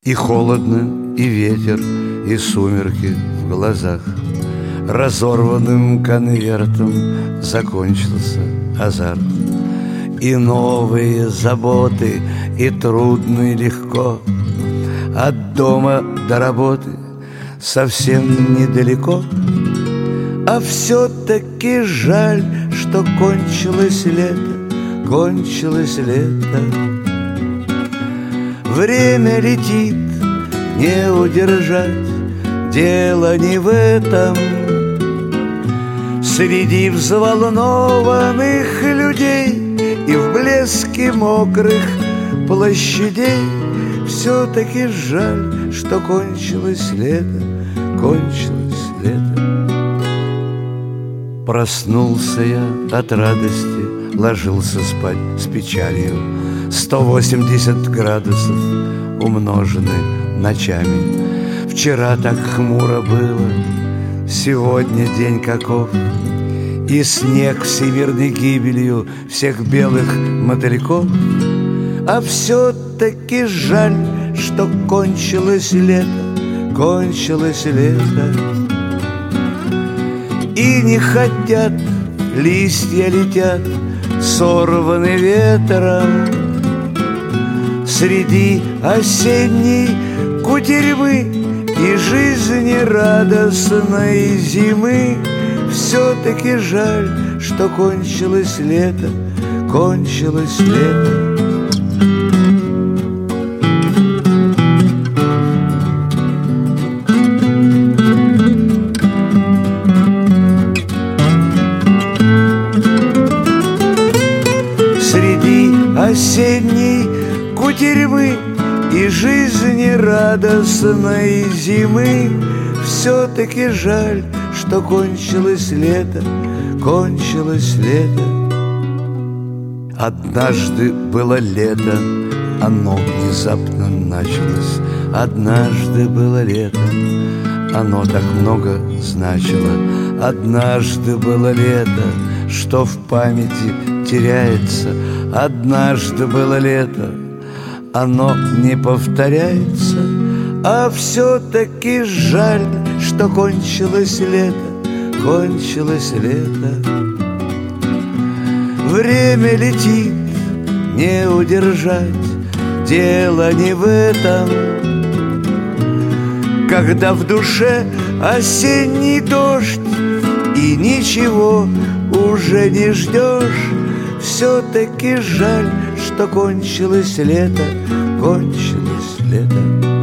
И холодно, и ветер, и сумерки в глазах. Разорванным конвертом закончился азарт. И новые заботы, и трудно, и легко. От дома до работы совсем недалеко. А все-таки жаль, что кончилось лето, кончилось лето. Время летит, не удержать, дело не в этом. Среди взволнованных людей и в блеске мокрых площадей все-таки жаль, что кончилось лето, кончилось лето. Проснулся я от радости, ложился спать с печалью. 180 градусов умножены ночами. Вчера так хмуро было, сегодня день каков. И снег всемирной гибелью всех белых мотыльков. А все-таки жаль, что кончилось лето, кончилось лето. И не хотят, листья летят, сорваны ветром. Среди осенней кутерьмы и жизни радостной зимы все-таки жаль, что кончилось лето, кончилось лето. Среди осенней кутерьмы и жизни радостной зимы все-таки жаль, что кончилось лето, кончилось лето. Однажды было лето, оно внезапно началось. Однажды было лето, оно так много значило. Однажды было лето, что в памяти теряется. Однажды было лето, оно не повторяется. А все-таки жаль, что кончилось лето, кончилось лето. Время летит, не удержать, дело не в этом. Когда в душе осенний дождь и ничего уже не ждешь, все-таки жаль, что кончилось лето, кончилось лето.